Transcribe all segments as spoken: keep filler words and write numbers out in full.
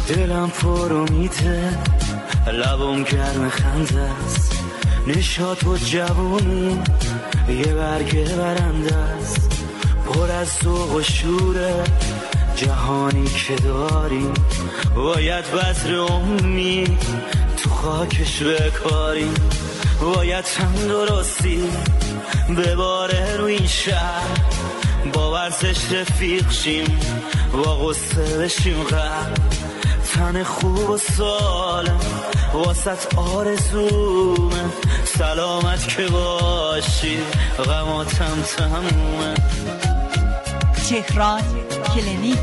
دلم پر امیده، لبم گرم خنده است، نشاط و جوونی یه برگه برنده است، پر از ذوق و شوره جهانی که داری، باید بذر امید تو خاکش بکاری، باید چند درستی بباره رو این شهر، با ورزش رفیق شیم با غصه بشیم غر، تن خوب و سالم واسط آرزومه، سلامت که باشی غماتم تمومه. تهران کلینیک.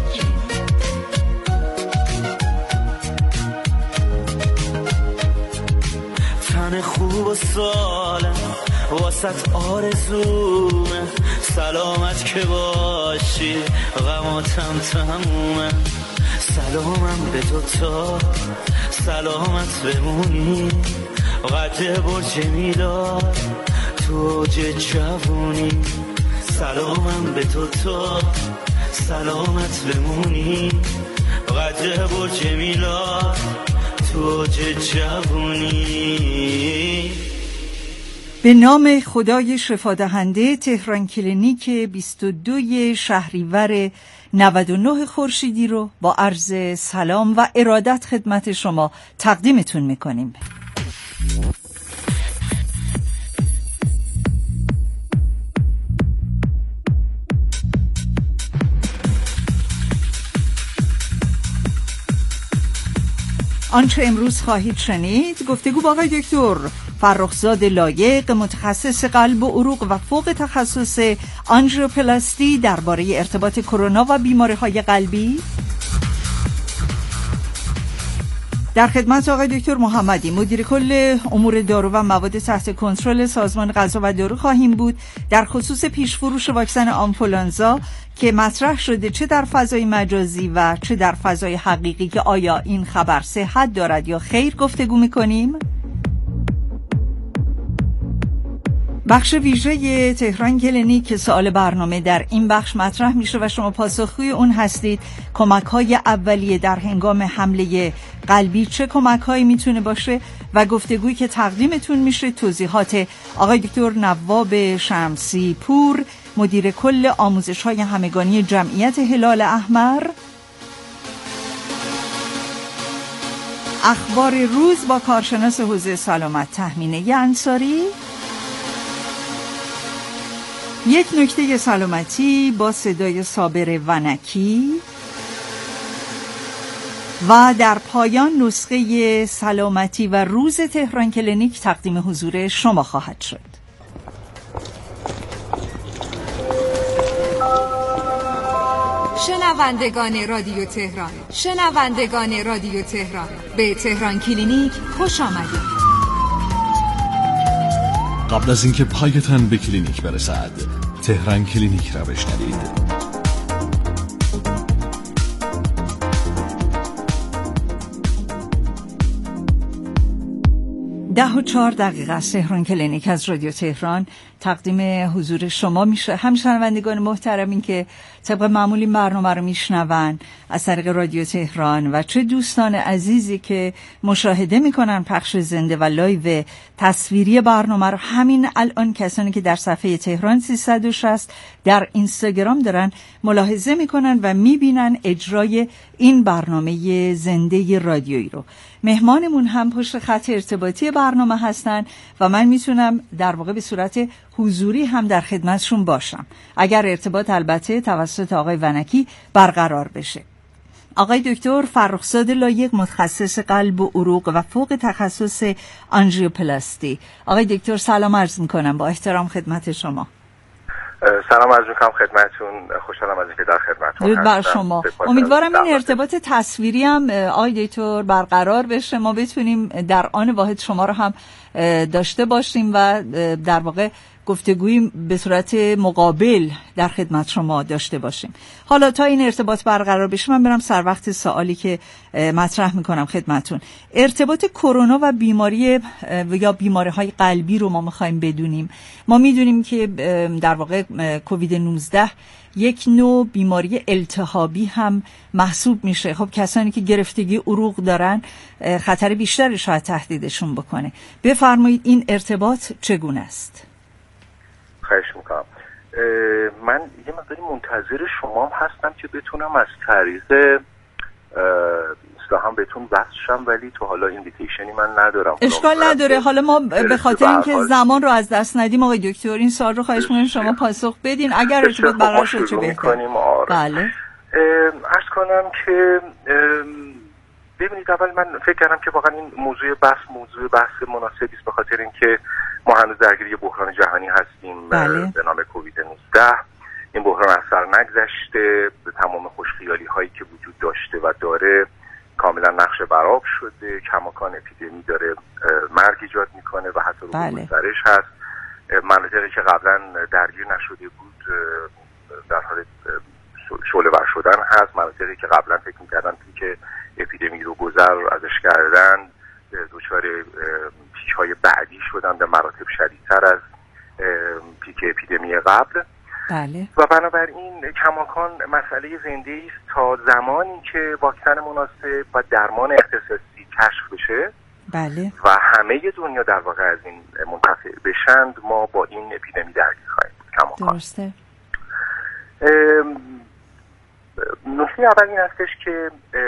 تن خوب و سالم واسط آرزومه، سلامت که باشی غماتم تمومه. سلامم به تو تا سلامت بمونی، قد برج میلاد تو اوج جوونی، سلامم به تو تا سلامت بمونی، قد برج میلاد تو اوج جوونی. به نام خدای شفادهنده. تهران کلینیک بیست و دو شهریور نود و نه خورشیدی رو با عرض سلام و ارادت خدمت شما تقدیمتون میکنیم. آنچه امروز خواهید شنید گفتگو با آقای دکتر فرخزاد لایق، متخصص قلب و عروق و فوق تخصص آنژیوپلاستی درباره ارتباط کرونا و بیماری‌های قلبی. در خدمت آقای دکتر محمدی، مدیر کل امور دارو و مواد تحت کنترل سازمان غذا و دارو خواهیم بود در خصوص پیشفروش واکسن آنفولانزا که مطرح شده، چه در فضای مجازی و چه در فضای حقیقی، که آیا این خبر صحت دارد یا خیر گفتگو می‌کنیم. بخش ویژه تهران کلینیک که سوال برنامه در این بخش مطرح میشه و شما پاسخگوی اون هستید. کمک‌های اولیه در هنگام حمله قلبی چه کمک‌هایی میتونه باشه و گفتگویی که تقدیمتون میشه توضیحات آقای دکتر نواب شمسی پور، مدیر کل آموزش‌های همگانی جمعیت هلال احمر. اخبار روز با کارشناس حوزه سلامت تهمینه انصاری. یک نکته سلامتی با صدای صابر ونکی و در پایان نسخه سلامتی و روز تهران کلینیک تقدیم حضور شما خواهد شد. شنوندگان رادیو تهران، شنوندگان رادیو تهران، به تهران کلینیک خوش آمدید. قبل از اینکه پایتان به کلینیک برسد، تهران کلینیک را بشنوید. ده و چهار دقیقه از تهران کلینیک از رادیو تهران تقدیم حضور شما میشه. هم شنوندگان محترمین که طبق معمولی برنامه رو میشنون از طریق رادیو تهران و چه دوستان عزیزی که مشاهده میکنن پخش زنده و لایو تصویری برنامه رو، همین الان کسانی که در صفحه تهران سیصد و شصت در اینستاگرام دارن ملاحظه میکنن و میبینن اجرای این برنامه زنده رادیویی رو. مهمانمون هم پشت خط ارتباطی برنامه هستن و من میتونم در واقع به صورت حضوری هم در خدمتشون باشم اگر ارتباط البته توسط آقای ونکی برقرار بشه. آقای دکتر فرخزاد لایق، متخصص قلب و عروق و فوق تخصص آنژیوپلاستی. آقای دکتر سلام عرض میکنم با احترام خدمت شما. سلام عرض میکنم خدمتتون، خوشحالم از اینکه در خدمتتون هستم. بر شما. امیدوارم این ارتباط تصویری هم آقای دکتر برقرار بشه، ما بتونیم در آن واحد شما رو هم داشته باشیم و در واقع گفتگویی به صورت مقابل در خدمت شما داشته باشیم. حالا تا این ارتباط برقرار بشه من برم سر وقت سوالی که مطرح میکنم خدمتون. ارتباط کرونا و بیماری یا بیماری‌های قلبی رو ما میخوایم بدونیم. ما میدونیم که در واقع کووید نوزده یک نوع بیماری التهابی هم محسوب میشه. خب کسانی که گرفتگی عروق دارن خطر بیشتری شاید تهدیدشون بکنه. بفرمایید این ارتباط چگونه است؟ خواهش میکنم. من یه مقداری منتظر شما هستم که بتونم از طریق هم بهتون وصل شم، ولی تو حالا اینویتیشنی من ندارم. اشکال نداره. حالا ما به خاطر اینکه زمان رو از دست ندیم آقای دکتر این سوال رو خواهش می‌کنم شما پاسخ بدین اگر ارتباط برقرار شد چه بهتر. بله. عرض کنم که ببینید اول من فکر کردم که واقعا این موضوع بحث موضوع بحث مناسبی است به خاطر اینکه ما هنوز درگیر بحران جهانی هستیم. بله. به نام کووید نوزده. این بحران اثر نگذشته، تمام خوشخیالی هایی که وجود داشته و داره کاملا نقش برآب شده. کماکان اپیدمی داره مرگ ایجاد میکنه و حتی رو گسترش هست. مناطقی که قبلا درگیر نشده بود در حال شعله ور شدن هست. مناطقی که قبلا فکر میکردن که اپیدمی رو گذر ازش کردن دچار پیک های بعدی شدن به مراتب شدیدتر از پیک اپیدمی قبل. بله. و بنابراین کماکان مسئله زنده است تا زمانی که واکسن مناسب و درمان اختصاصی کشف بشه. بله. و همه دنیا در واقع از این منتفع بشند ما با این اپیدمی درگیر خواهیم بود کماکان. درسته. نکته اول این هستش که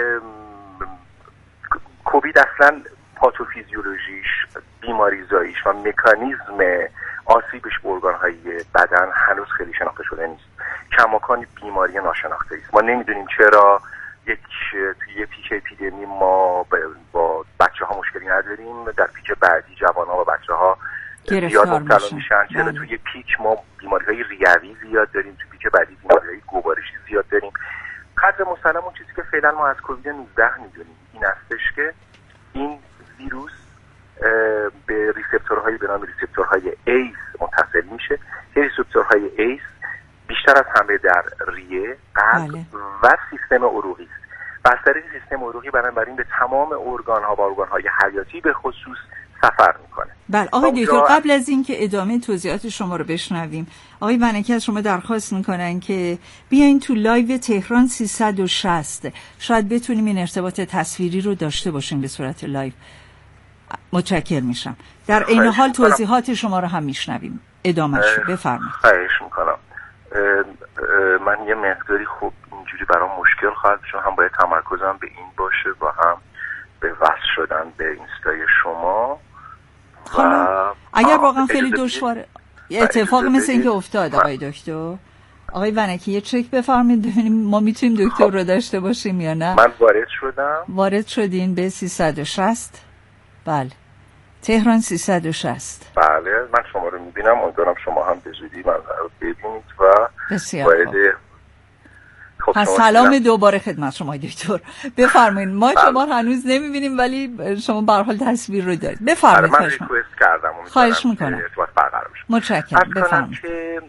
کووید اصلا پاتوفیزیولوژیش، بیماریزاییش و مکانیزم آسیبش به ارگان‌های بدن هنوز خیلی شناخته شده نیست. کماکان بیماری ناشناخته است. ما نمیدونیم چرا یک توی یک پیک اپیدمی ما با بچه‌ها مشکلی نداریم، در پیک بعدی جوان‌ها و بچه‌ها زیاد مبتلا میشن. چرا توی یک پیک ما بیماری‌های ریوی زیاد داریم، توی پیک بعدی بیماری‌های گوارشی زیاد داریم. قدر مسلم اون چیزی که فعلا ما از کووید نوزده میدونیم این هستش که این ویروس به ریسپتورهایی به نام ریسپتورهای ایس متصل میشه. این ریسپتورهای ایس بیشتر از همه در ریه، قلب بله. و سیستم عروقی است. و از طریق سیستم عروقی بنابراین به تمام ارگان‌ها و ارگان‌های حیاتی به خصوص سفر میکنه. بله آقای دکتر قبل از اینکه ادامه توضیحات شما رو بشنویم آقای ونکی از شما درخواست میکنن که بیاین تو لایو تهران سیصد و شصت شاید بتونیم این ارتباط تصویری رو داشته باشیم به صورت لایو. متشکر میشم. در این حال توضیحات شما رو هم میشنویم. ادامه‌اش بفرمایید. خواهش میکنم. من یه مقداری خوب اینجوری برام مشکل خواهد چون هم باید تمرکزم به این باشه و هم به وصل شدن به اینستای شما. حالا اگر واقعا خیلی دشواره اتفاق مثل این که افتاد آقای دکتر آقای ونکی یه چک بفرمایید ببینیم ما میتونیم دکتر رو داشته باشیم یا نه. من وارد شدم. وارد شدین به سیصد و شصت. بله تهران سیصد و شصت. بله من شما رو میبینم. امیدوارم شما هم به زودی من رو ببینید و بسیار خوب. پس سلام دوباره خدمت شما دکتر. بفرمایید. ما شما هنوز نمیبینیم ولی شما به هر حال تصویر رو دارید. بفرمایید. من ریکوست کردم. خواهش میکنم. متشکرم. بفرمایید.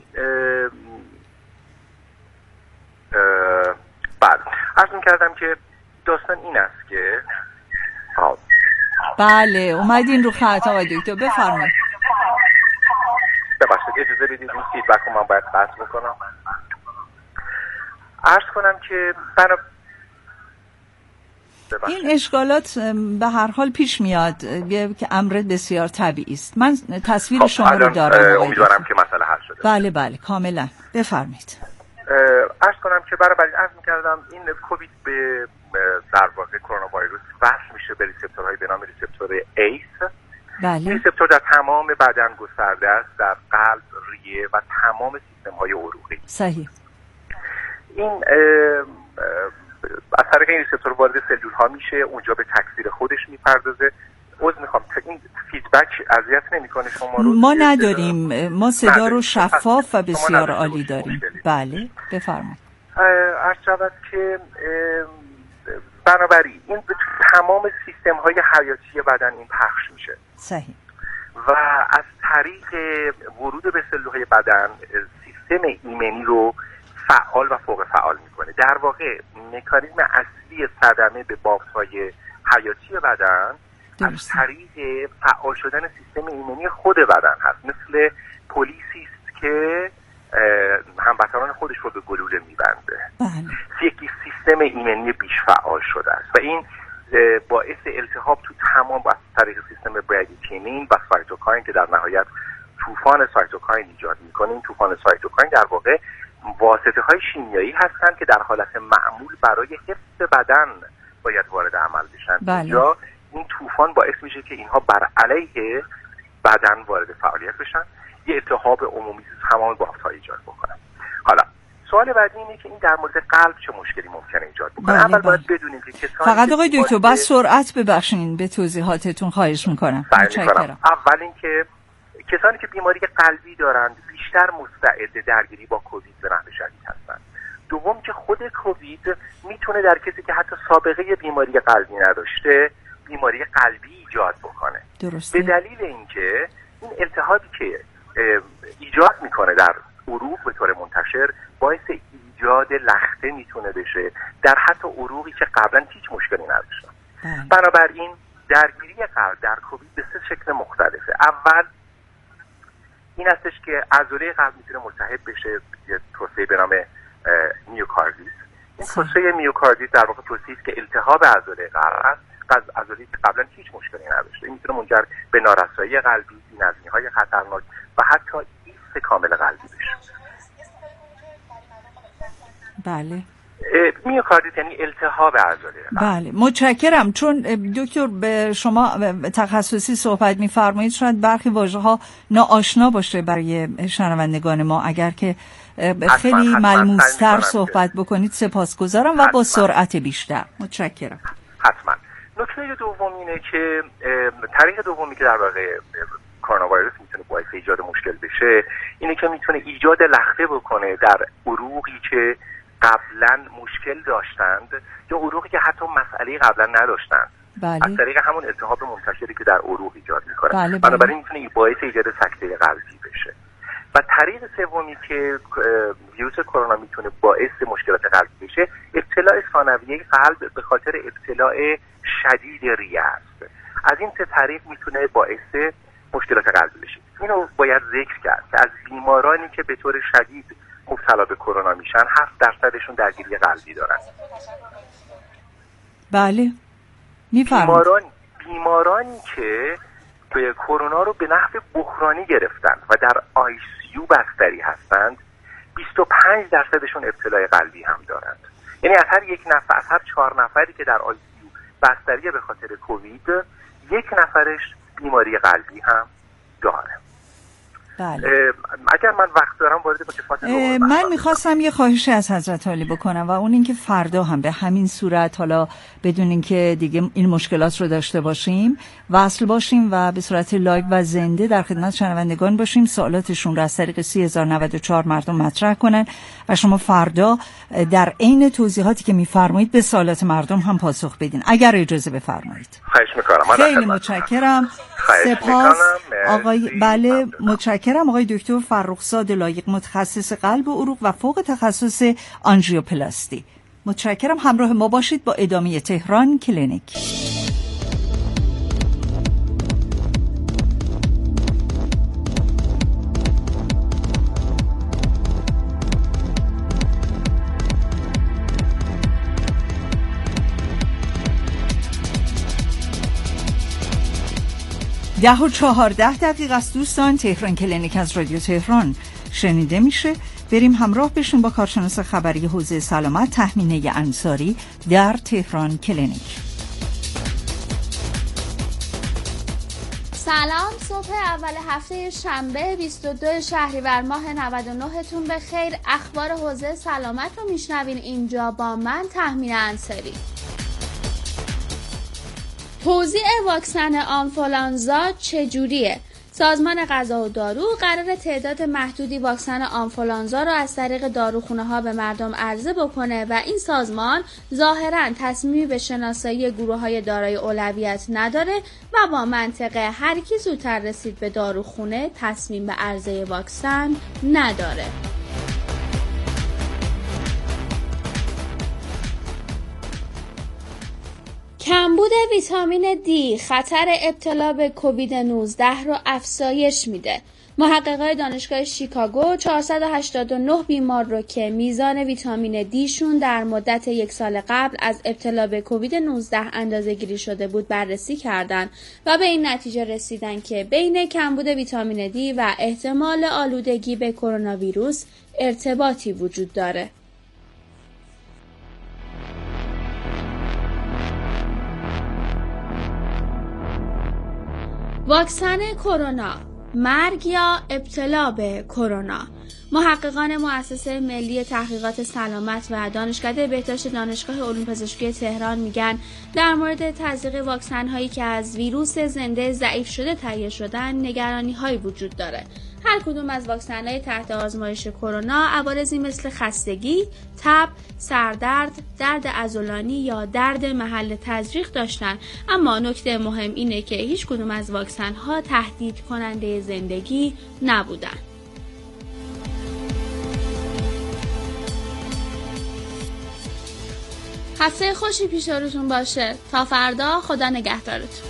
بعد عرض می‌کردم که داستان این است که بله اومدین رو خط آقای دکتر بفرمایید. ببخشید اجازه بدید این فیدبک رو من باید قطع بکنم. عرض کنم که بنا این اشکالات به هر حال پیش میاد که امر بسیار طبیعی است. من تصویر خب شما رو دارم. امیدوارم که مسئله حل شده. بله بله کاملا. بفرمایید. عرض کنم که برای عرض می‌کردم این کووید به در واقع کرونا ویروس وصل میشه به ریسپتورهای به نام ریسپتور ایس. بله. ریسپتور در تمام بدن گسترده است، در قلب، ریه و تمام سیستم‌های عروقی. صحیح. این از طریق این ریسپتور وارد سلول‌ها میشه، اونجا به تکثیر خودش میپردازه. عذر میخوام این فیدبک اذیت نمیکنه شما رو؟ ما نداریم. ما صدا رو شفاف و بسیار عالی داریم. بله بفرمایید. عرض شود که بنابراین این به تمام سیستم‌های حیاتی بدن این پخش میشه. صحیح. و از طریق ورود به سلولهای بدن سیستم ایمنی رو فعال و فوق فعال میکنه. در واقع مکانیزم اصلی صدمه به بافت‌های حیاتی بدن درست. از طریق فعال شدن سیستم ایمنی خود بدن هست. مثل پلیسی است که هموطنان خودش رو به گلوله میبنده. یکی سیستم ایمنی بیش فعال شده است و این باعث التهاب تو تمام از طریق سیستم برادیکینین و سایتوکاین که در نهایت طوفان سایتوکاین ایجاد میکنه. این طوفان سایتوکاین در واقع واسطه های شیمیایی هستند که در حالت معمول برای حفظ بدن باید وارد عمل بشن. بله. یا این طوفان باعث میشه که اینها بر علیه بدن وارد فعالیت بشن، یه التهاب عمومی تمام بافت‌ها ایجاد بکنن. حالا سوال بعدی اینه که این در مورد قلب چه مشکلی ممکنه ایجاد بکنه. بله اول بله. باید بدونیم که کسانی فقط آقای دکتر بس سرعت ببخشید به توضیحاتتون خواهش میکنم. متشکرم. اول اینکه کسانی که بیماری قلبی دارند بیشتر مستعد درگیری با کووید به نحو شدید هستند. دوم که خود کووید میتونه در کسی که حتی سابقه بیماری قلبی نداشته بیماری قلبی ایجاد بکنه. درسته. به دلیل اینکه این التهابی که ایجاد میکنه در عروق به طور منتشر باعث ایجاد لخته میتونه بشه در حتی عروقی که قبلا هیچ مشکلی نداشتن. بنابراین درگیری قلب در کووید به سه شکل مختلفه. اول این هستش که عضله قلب میتونه ملتهب بشه، یه توسعه به نام میوکاردیت. این توسعه میوکاردیت در واقع توسعه‌ای است که التهاب عضله قلب است و عضله که قبلا هیچ مشکلی نداشته. این میتونه منجر به نارسایی قلبی، بی‌نظمی‌های خطرناک و حتی ایست کامل قلبی بشه. بله. میوکاردیت یعنی التهاب عضله قلب. بله متشکرم. چون دکتر به شما تخصصی صحبت می‌فرمایید شاید برخی واژه‌ها ناآشنا باشه برای شنوندگان ما. اگر که خیلی ملموس‌تر صحبت بکنید سپاسگزارم و با سرعت بیشتر. متشکرم. حتما. نکته دوم اینه که طریق دومی که در واقع کرونا ویروس میتونه باعث ایجاد مشکل بشه اینه که میتونه ایجاد لخته بکنه در عروقی که قبلا مشکل داشتند یا عروقی که حتی مسئله قبلا نداشتند. بله. از طریق همون التهاب منتشری که در عروق ایجاد میکنه. بله بله. بنابراین میتونه باعث ایجاد سکته قلبی بشه. و طریق سومی که ویروس کرونا میتونه باعث مشکلات قلبی بشه ابتلاع ثانویه قلب به خاطر ابتلاع شدید ریه است. از این سه طریق میتونه باعث مشکلات قلبی بشه. اینو باید ذکر کرد که از بیمارانی که به طور شدید مبتلا به کرونا میشن هفت درصدشون درگیری قلبی دارن. بله میفرمایید. بیماران بیمارانی که به کرونا رو به نحو بحرانی گرفتن و در آی سی یو بستری هستند بیست و پنج درصدشون ابتلای قلبی هم دارند. یعنی از هر یک نفر از هر چهار نفری که در آی سی یو بستری به خاطر کووید یک نفرش بیماری قلبی هم داره. بله. اگر من وقت دارم وارد مکافات من میخواستم یه خواهشی از حضرت عالی بکنم و اون اینکه فردا هم به همین صورت حالا بدون اینکه دیگه این مشکلات رو داشته باشیم وصل باشیم و به صورت لایو و زنده در خدمت شنوندگان باشیم، سوالاتشون رو از طریق سی هزار و نود و چهار مردم مطرح کنن و شما فردا در عین توضیحاتی که میفرمایید به سوالات مردم هم پاسخ بدین اگر اجازه بفرمایید. خواهش میکنم. خیلی متشکرم. سپاس آقای بله متشکرم آقای دکتر فرخزاد لایق، متخصص قلب و عروق و فوق تخصص آنژیوپلاستی. متشکرم. همراه ما باشید با ادامه تهران کلینیک. ده و چهارده دقیقه است دوستان. تهران کلینیک از رادیو تهران شنیده میشه. بریم همراه بشیم با کارشناس خبری حوزه سلامت تهمینه انصاری در تهران کلینیک. سلام، صبح اول هفته شنبه بیست و دو شهریور ماه نود و نه تون به خیر. اخبار حوزه سلامت رو میشنوین اینجا با من تهمینه انصاری. توزیع واکسن آنفولانزا چجوریه؟ سازمان غذا و دارو قرار تعداد محدودی واکسن آنفولانزا رو از طریق داروخونه‌ها به مردم عرضه بکنه و این سازمان ظاهراً تصمیمی به شناسایی گروه‌های دارای اولویت نداره و با منطقه هر کی زودتر رسید به داروخونه تصمیم به عرضه واکسن نداره. کمبود ویتامین دی خطر ابتلا به کووید نوزده رو افزایش میده. محققای دانشگاه شیکاگو چهارصد و هشتاد و نه بیمار رو که میزان ویتامین دیشون در مدت یک سال قبل از ابتلا به کووید نوزده اندازه گیری شده بود بررسی کردند و به این نتیجه رسیدن که بین کمبود ویتامین دی و احتمال آلودگی به کرونا ویروس ارتباطی وجود داره. واکسن کرونا، مرگ یا ابتلا به کرونا. محققان مؤسسه ملی تحقیقات سلامت و دانشکده بهداشت دانشگاه علوم پزشکی تهران میگن در مورد تزریق واکسن هایی که از ویروس زنده ضعیف شده تهیه شدن نگرانی هایی وجود داره. هر کدوم از واکسن های تحت آزمایش کرونا عوارضی مثل خستگی، تب، سردرد، درد عضلانی یا درد محل تزریق داشتن، اما نکته مهم اینه که هیچ کدوم از واکسن ها تهدید کننده زندگی نبودن. هفته خوشی پیش روتون باشه. تا فردا، خدا نگهدارتون.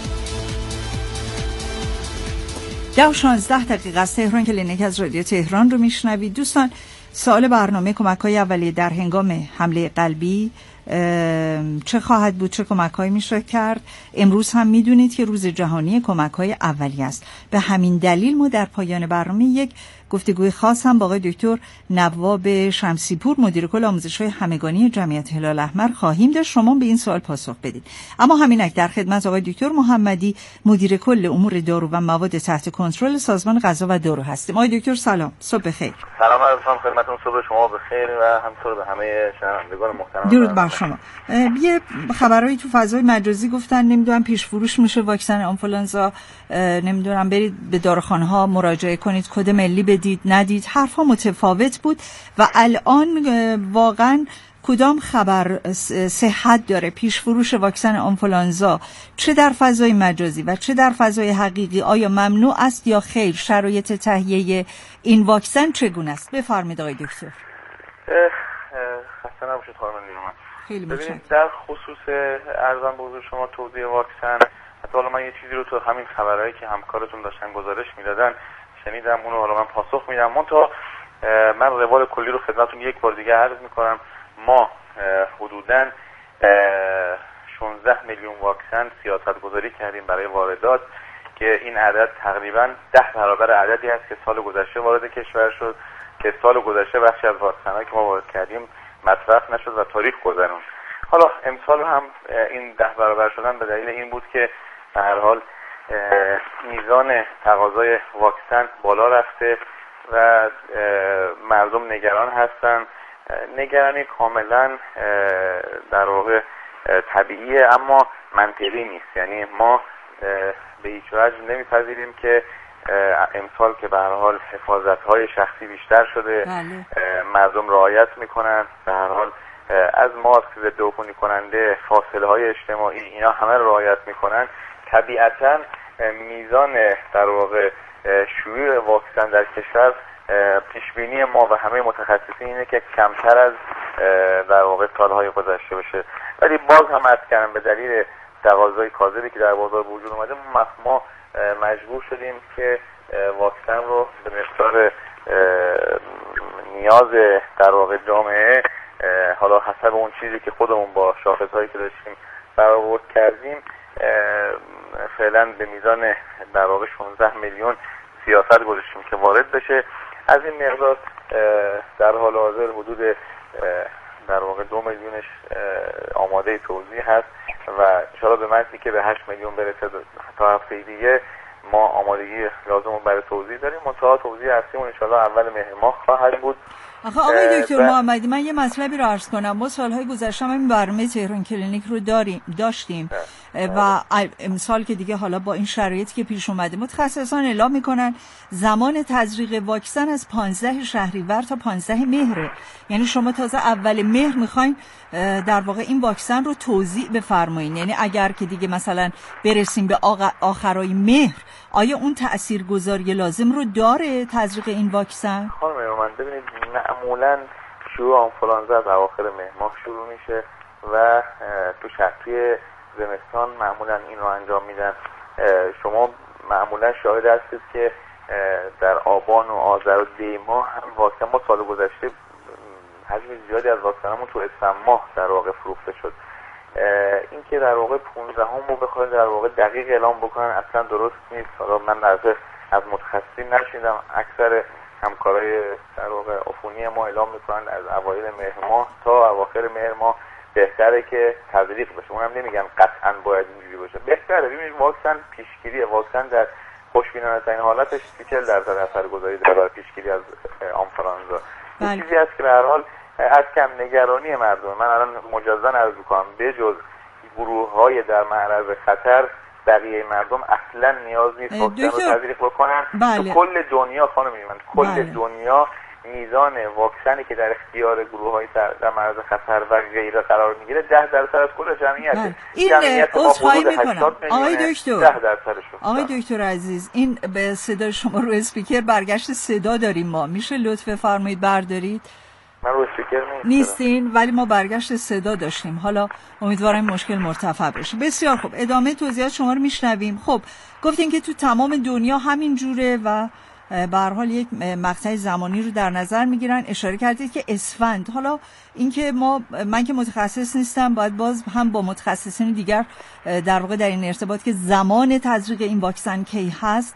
ده و شانزده دقیقه از تهران کلینیک از رادیو تهران رو میشنوید. دوستان، سوال برنامه کمک‌های اولیه در هنگام حمله قلبی چه خواهد بود؟ چه کمک‌هایی میشه کرد؟ امروز هم میدونید که روز جهانی کمک‌های اولیه است. به همین دلیل ما در پایان برنامه یک گفتگوی خاص هم با آقای دکتر نواب شمسیپور مدیر کل آموزش‌های همگانی جمعیت هلال احمر خواهیم داشت. شما به این سوال پاسخ بدید. اما همینک در خدمت آقای دکتر محمدی مدیر کل امور دارو و مواد تحت کنترل سازمان غذا و دارو هستیم. آقای دکتر سلام، صبح بخیر. سلام عرض خدمتتون، صبح شما بخیر و همینطور به همه شنوندگان محترم. درود بر شما. یه خبرایی تو فضای مجازی گفتن نمیدونم پیش فروش میشه واکسن آنفولانزا، نمیدونم برید به داروخانه ها مراجعه کنید، کد ملی بدید ندید، حرفا متفاوت بود و الان واقعا کدام خبر صحت داره؟ پیش فروش واکسن آنفولانزا چه در فضای مجازی و چه در فضای حقیقی آیا ممنوع است یا خیر؟ شرایط تهیه این واکسن چگونه است؟ بفرمایید آقای دکتر. خسته نباشید خانم نیرومند. خیلی ببینید در خصوص ارزم به حضور شما توضیح واکسن، حتی حالا من یه چیزی رو تو همین خبرهایی که همکارتون داشتن گزارش میدادن شنیدم، اونو حالا من پاسخ میدم. منتها من روال کلی رو خدمتتون یک بار دیگه عرض میکنم. ما حدوداً شانزده میلیون واکسن سیاست گذاری کردیم برای واردات که این عدد تقریباً ده برابر عددی است که سال گذشته وارد کشور شد، که سال گذشته بخشی از واکسن‌هایی که ما وارد کردیم مصرف نشد و تاریخ گذرون. حالا امسال هم این ده برابر شدن به دلیل این بود که به هر حال میزان تقاضای واکسن بالا رفته و مردم نگران هستن. نگرانی کاملا در واقع طبیعیه اما منطقی نیست. یعنی ما به هیچ وجه نمیپذیریم که امسال که به هر حال حفاظت‌های شخصی بیشتر شده، بله. مردم رعایت میکنن، به هر حال از ماسک، ضد عفونی کننده، فاصله های اجتماعی، اینا همه رو رعایت میکنن. طبیعتاً میزان در واقع شیوع واکسن در کشور پیشبینی ما و همه متخصصین اینه که کمتر از در واقع سالهای گذشته بشه، ولی باز هم عرض کردم به دلیل تقاضای کاذبی که در بازار وجود اومده ما مجبور شدیم که واکسن رو به مقدار نیاز در واقع جامعه، حالا حسب اون چیزی که خودمون با شاخصهایی که داشتیم برآورد کردیم، فعلا به میزان در واقع شانزده میلیون سیاست گذاشتیم که وارد بشه. از این مقدار در حال حاضر حدود در واقع دو میلیونش آماده توزیع هست و انشاءالله به معنی که به هشت میلیون برسه تا هفته دیگه ما آمادگی لازم برای توزیع داریم. منتها توزیع اصلیمون انشاءالله اول مهر ماه خواهد بود آخه آقای دکتر محمدی من یه مطلبی رو عرض کنم. ما سالهای گذشته این برنامه تهران کلینیک رو داریم داشتیم و امسال که دیگه حالا با این شرایطی که پیش اومده متخصصان اعلام میکنن زمان تزریق واکسن از پانزده شهریور تا پانزده مهره. یعنی شما تازه اول مهر میخواین در واقع این واکسن رو توزیع بفرمایین. یعنی اگر که دیگه مثلا برسیم به آخرای مهر آیا اون تاثیرگذاری لازم رو داره تزریق این واکسن؟ خانم من ببینید معمولا شروع آنفولانزا از اواخر مهر ماه شروع میشه و تو شهری زمستان معمولا این رو انجام میدن. شما معمولا شاهد هستید که در آبان و آذر و دی ماه واکسن ما سال گذشته حجم زیادی از واکسنمون تو اسفند ماه در واقع فروخته شد. این که در واقع پانزده هم رو بخواید در واقع دقیق اعلام بکنن اصلا درست نیست. حالا من در از متخصصین نشیدم، اکثر همکارای در واقع عفونی ما اعلام میکنن از اوایل مهر ماه تا اواخر مهر ماه بهتره که تزریق بشه. اونم نمیگن قطعا باید اینجوری باشه، بهتره. ببینید واکسن پیشگیری، واکسن در خوشبینانه‌ترین حالتش سی درصد اثرگذاری داره برای پیشگیری از آنفولانزا. این چیزی است که به هر حال از کم نگرانی مردم. من الان مجازاً عرض می‌کنم به جز گروه‌های در معرض خطر بقیه مردم اصلا نیاز نیست واکسن رو تزریق بکنن. بله. تو کل دنیا خانم من کل بله. دنیا میزان واکسنی که در اختیار گروه‌های در معرض خطر و غیره قرار میگیره ده درصد از کل جمعیت. بله. این عذرخواهی میکنم آقای دکتر ده درصدش. آقای دکتر عزیز این به صدای شما رو اسپیکر برگشت صدا داریم ما، میشه لطف فرمایید بردارید؟ من رو اسپیکر نیستین ولی ما برگشت صدا داشتیم. حالا امیدوارم مشکل مرتفع بشه. بسیار خوب ادامه توضیحات شما رو میشنویم. خب گفتین که تو تمام دنیا همین جوره و به هر حال یک مقطع زمانی رو در نظر میگیرن. اشاره کردید که اسفند. حالا اینکه ما من که متخصص نیستم باید باز هم با متخصصین دیگر در واقع در این ارتباط که زمان تزریق این واکسن کی هست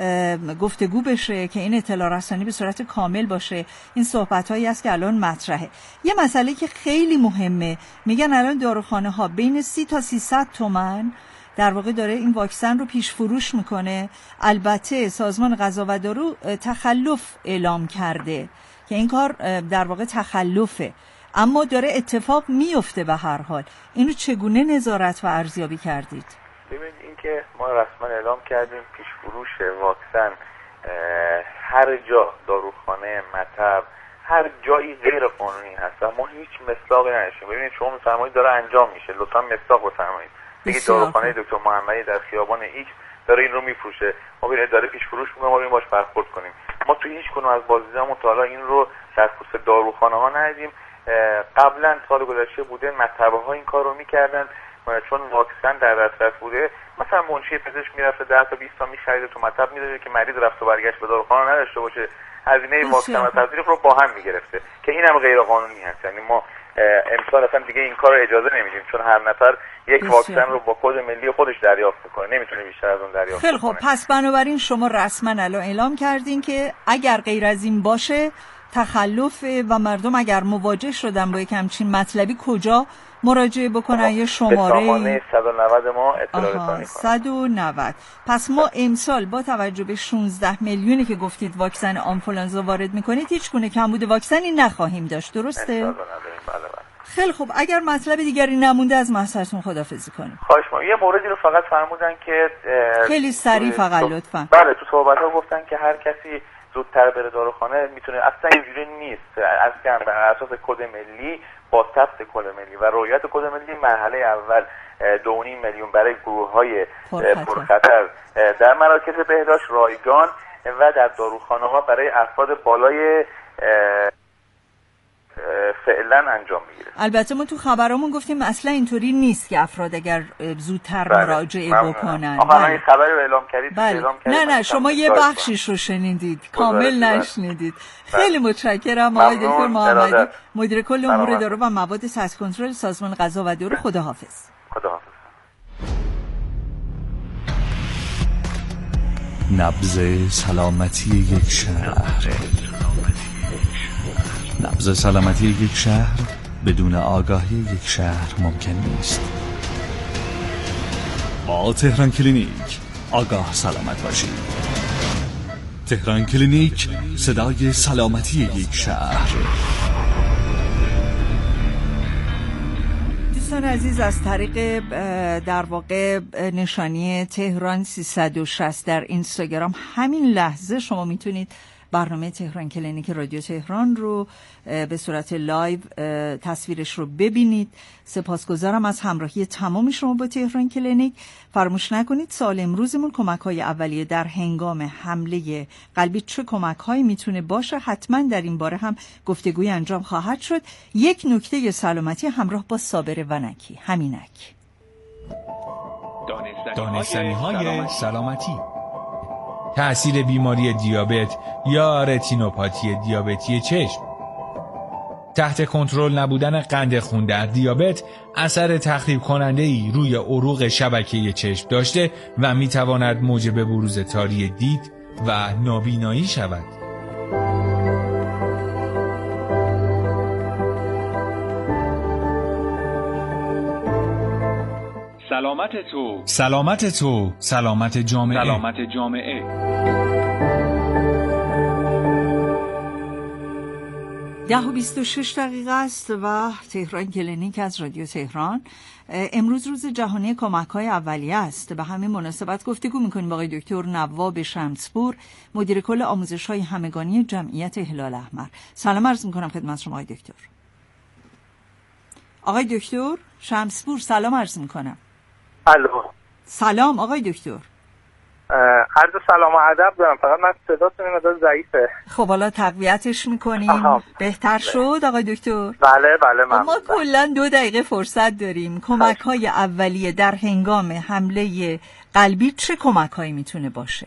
گفتگو بشه که این اطلاع رسانی به صورت کامل باشه. این صحبت هایی است که الان مطرحه. یه مسئله که خیلی مهمه، میگن الان داروخانه ها بین سی تا سیصد تومن در واقع داره این واکسن رو پیش فروش میکنه. البته سازمان غذا و دارو تخلف اعلام کرده که این کار در واقع تخلفه، اما داره اتفاق میفته. به هر حال اینو چگونه نظارت و ارزیابی کردید؟ ببینید این که ما رسما اعلام کردیم پیش فروش واکسن هر جا، داروخانه، مطب، هر جایی غیر قانونی هست و ما هیچ مصداقی نداشتیم. ببینید شما میفرمایید داره انجام میشه، لطفا مصداق بفرمایید. دیگه داروخانه دکتر محمدی در خیابان ایکس داره این رو میفروشه، ما بریم اداره پیش فروش میگم ما بریم باش برخورد کنیم. ما تو هیچ کنون از بازدیدمون تا حالا این رو در خصوص داروخانه ها ندیدیم. قبلا سال گذشته بوده مطبه ها این کار رو میکردن چون واکسن در دسترس بوده. مثلا منشی پزشک میرفته ده تا بیست تا میخرید تو مطب میذاره که مریض رفت و برگشت به داروخانه نداشته باشه، هزینه واکسن و تزریق رو با هم میگرفته که اینم غیر قانونی هست. یعنی ما امسال اصلا دیگه این کار رو اجازه نمیدیم چون هر نفر یک واکسن رو با کد ملی خودش دریافت میکنه، نمیتونه بیشتر از اون دریافت کنه. خیلی خب پس بنابراین شما رسما الان اعلام کردین که اگر غیر از این باشه تخلف و مردم اگر مواجه شدن با یک همچین مطلبی کجا مراجعه بکنن؟ یه شماره سامانه صد و نود ما اطلاع رسانی کنن. صد و نود. پس ما امسال با توجه به شانزده میلیونی که گفتید واکسن آنفولانزا وارد میکنید هیچ گونه کمبود واکسنی نخواهیم داشت، درسته؟ بله بله. خیلی خوب اگر مطلب دیگری نمونده از محضرتون خداحافظی کنیم. خواهش می‌کنم. یه موردی رو فقط فرمودن که خیلی سریع فقط لطفاً. بله تو صحبت‌ها گفتن که هر کسی زودتر بره داروخانه میتونه. اصلا اینجوری نیست. از کم بر اساس کد ملی با ثبت کد ملی و رعایت کد ملی مرحله اول دو و نیم میلیون برای گروه‌های پرخطر در مراکز بهداشت رایگان و در داروخانه ها برای افراد بالای فعلا انجام میگیره. البته ما تو خبرامون گفتیم اصلا اینطوری نیست که افراد اگر زودتر بله. مراجعه ممنون. بکنن. آخه بله. این خبری رو اعلام کردید. بله. اعلام نه نه شما یه بخشیش رو شنیدید کامل نشنیدید. خیلی متشکرم آقای دکتر محمدی مدیر کل امور دارو و مواد تحت کنترل سازمان غذا و دارو. خداحافظ. خداحافظ. نبض سلامتی یک شهر. نبض سلامتی یک شهر بدون آگاهی یک شهر ممکن نیست. با تهران کلینیک آگاه سلامت باشید. تهران کلینیک، صدای سلامتی یک شهر. دوستان عزیز، از طریق در واقع نشانی تهران سیصد و شصت در اینستاگرام همین لحظه شما میتونید برنامه تهران کلینیک رادیو تهران رو به صورت لایو تصویرش رو ببینید. سپاسگزارم از همراهی تمام شما با تهران کلینیک. فراموش نکنید سوال امروزمون کمک‌های اولیه در هنگام حمله قلبی چه کمک‌هایی میتونه باشه. حتما در این باره هم گفتگوی انجام خواهد شد. یک نکته سلامتی همراه با صابر ونکی. همینک. دانستنی‌های سلامتی. تأثیر بیماری دیابت یا رتینوپاتی دیابتی چشم. تحت کنترل نبودن قند خون در دیابت اثر تخریب کننده‌ای روی عروق شبکه چشم داشته و می‌تواند موجب بروز تاری دید و نابینایی شود. سلامت تو، سلامت تو، سلامت جامعه، سلامت جامعه. ده و بیست و شش دقیقه است و تهران کلینیک از رادیو تهران. امروز روز جهانی کمک‌های اولیه است. به همین مناسبت گفتگو می‌کنیم با آقای دکتر نواب شمسپور، مدیر کل آموزش‌های همگانی جمعیت هلال احمر. سلام عرض می‌کنم خدمت شما آقای دکتر. آقای دکتر شمسپور سلام عرض می‌کنم. الو. سلام آقای دکتر. عرض سلام و ادب دارم، فقط من صداتون مقدار ضعیفه. خب حالا تقویتش میکنیم. بهتر شد آقای دکتر؟ بله بله ممنون. ما کلا دو دقیقه فرصت داریم. کمک های اولیه در هنگام حمله قلبی چه کمک هایی میتونه باشه؟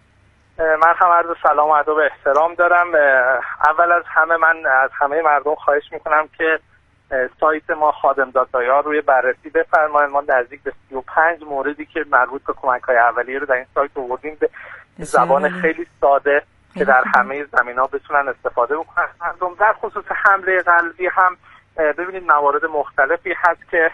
من هم عرض سلام و ادب و احترام دارم. اول از همه من از همه مردم خواهش میکنم که سایت ما خادم داتایا روی بررسی بفرمایید. ما نزدیک به سی و پنج موردی که مربوط به کمک‌های اولیه رو در این سایت آوردیم به زبان خیلی ساده که در همه زمینه‌ها بتونن استفاده بکنن مردم. در خصوص حمله قلبی هم ببینید موارد مختلفی هست که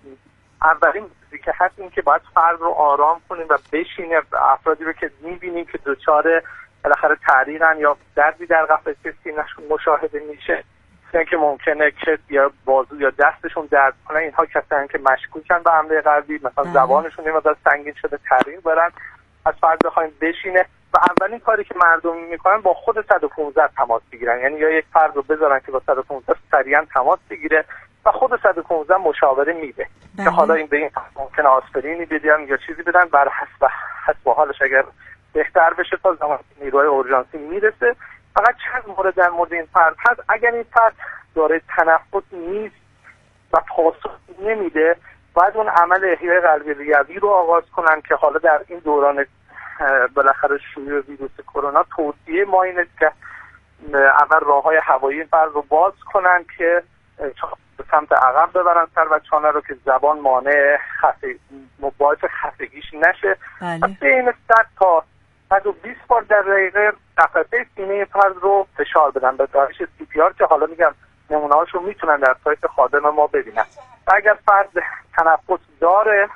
اولین چیزی که هست این که باید فرد رو آرام کنیم و بشینه. افرادی رو که می‌بینیم که دچار بالاخره تعریقن یا دردی در قفسه سینه‌شون مشاهده میشه که ممکنه که یا بازو یا دستشون درد کنه، اینها کسانی که مشکوکن به حمله قلبی، مثلا زبانشون یه مقدار سنگین شده تغییر برن، از فرد بخوایم بشینه و اولین کاری که مردم میکنن با خود صد و پانزده تماس بگیرن. یعنی یا یک فرد رو بذارن که با صد و پانزده سریعا تماس بگیره و خود صد و پانزده مشاوره میده که حالا این به این ممکنه آسپرینی بدن یا چیزی بدن بر حسب حسب حالش اگر بهتر بشه تا زمان نیروی اورژانسی میرسه. فقط چند مورد در مورد این فرد هست. اگر این فرد داره تنفس نیست و پاسخ نمیده، باید اون عمل احیای قلبی ریوی رو آغاز کنن که حالا در این دوران بالاخره شیوع ویروس کرونا توصیه ما اینه که اول راههای هوایی این فرد رو باز کنن که به سمت عقب ببرن سر و چانه رو که زبان مانع خفه باعث خفگیش نشه. بله. بین صد تا صد و بیست بار در دقیقه قفسه سینه فرد رو فشار بدن به روش سی پی آر که حالا میگم نمونه هاشو میتونن در سایت خادم ما ببینن. و اگر فرد تنفس داره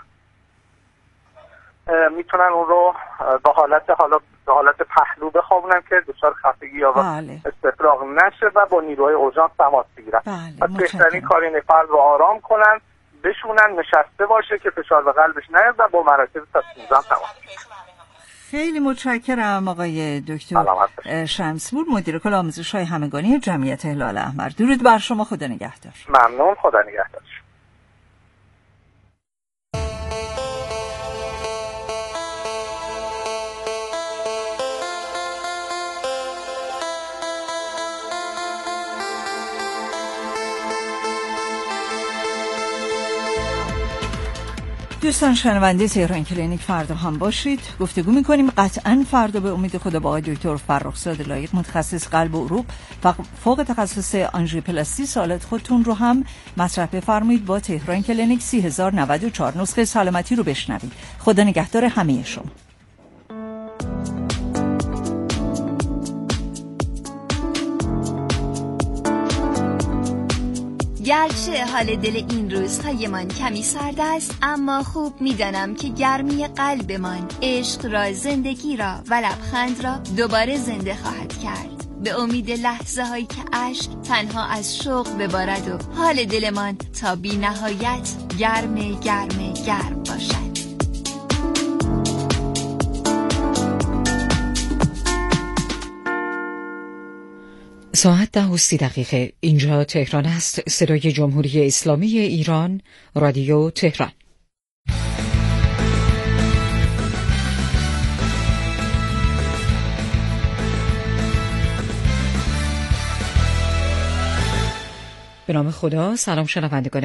میتونن اون رو به حالت حالا به حالت پهلو بخوابونن که دچار خفگی یا بله. استفراغ نشه و با نیروهای اورژانس تماس بگیرن. بله. بهترین کار اینه فرد رو آرام کنن، بشونن، نشسته باشه که فشار به قلبش نیاد و با مراکز تنفسی تماس بگیرن. خیلی متشکرم آقای دکتر شمسپور، مدیر کل آموزش‌های همگانی جمعیت هلال احمر. درود بر شما، خدا نگهدار. ممنون، خدا نگهدار. دوستان شنونده تهران کلینیک، فردا هم باشید. گفتگو میکنیم قطعا فردا به امید خدا با آقای دکتر فرخزاد لایق، متخصص قلب و عروق فوق تخصص آنژیوپلاستی. سوالات خودتون رو هم مطرح بفرمایید با تهران کلینیک. سی هزار و نود و چهار نسخه سلامتی رو بشنوید. خدا نگهدار همه شما. گرچه حال دل این روزهایمان کمی سرد است، اما خوب میدانم که گرمی قلبمان عشق را، زندگی را و لبخند را دوباره زنده خواهد کرد. به امید لحظه هایی که اشک تنها از شوق ببارد و حال دلمان تا بی نهایت گرم گرم گرم باشد. ساعت ده و سی دقیقه. اینجا تهران است. صدای جمهوری اسلامی ایران، رادیو تهران. به نام خدا. سلام شنوندگان